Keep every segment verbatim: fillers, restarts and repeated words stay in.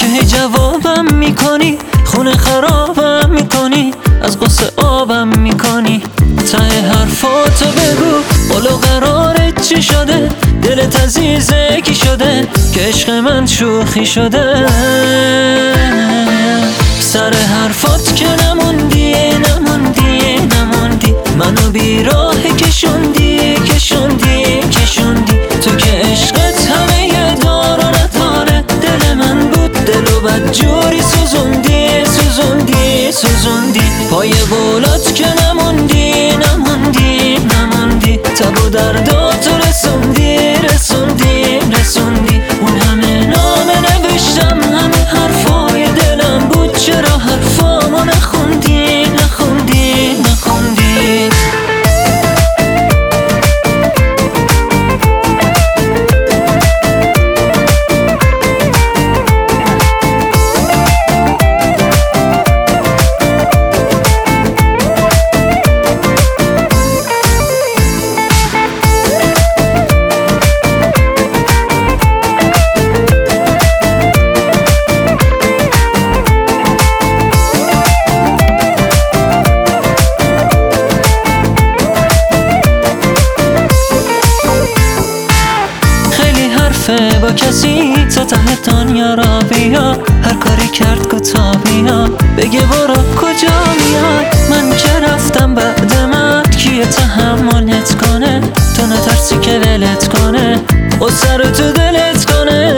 که هی جوابم میکنی، خونه خرابم میکنی، از قصه آبم میکنی. ته حرفاتو بگو، قول و قرارت چی شده؟ دلت عزیزه کی شده که عشق من شوخی شده؟ سر حرفات که نموندی نموندی نموندی، منو بی راه کشوندی کشوندی کشوندی. تو که عشقت همه یه دار و نداره، دل من بود دل و بد جوری سوزوندی سوزوندی سوزوندی. پای بولات که نموندی نموندی نموندی، تب و درداتو رسوندی رسوندی رسوندی. اون همه نامه نوشتم، همه حرفای دلم بود، چرا حرفامو نخوندی نخوندی نخوندی؟ با کسی تا ته دنیا را بیا، هر کاری کرد گتا بیا، بگه برو کجا میاد. من که رفتم بعد من کیه تحملت کنه؟ تو نترسی که ولت کنه و سر تو دلت کنه.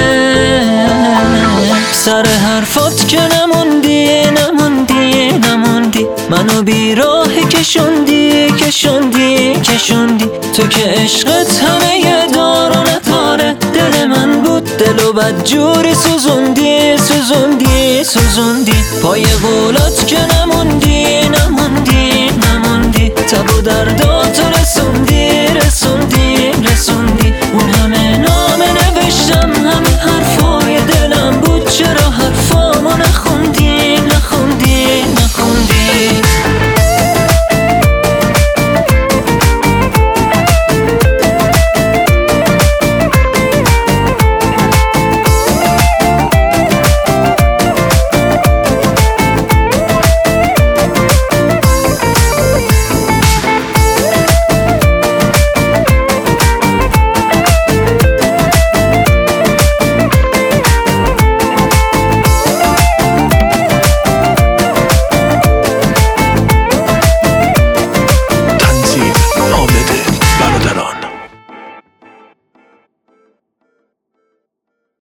سر حرفات که نموندی نموندی نموندی، منو بی راه کشوندی کشوندی کشوندی. تو که عشقت همه یه دار و نداره، دل من بود دل و بد جوری سوزوندی سوزوندی سوزوندی. پای قولات که نموندی نموندی نموندی، تب و درداتو رسوندی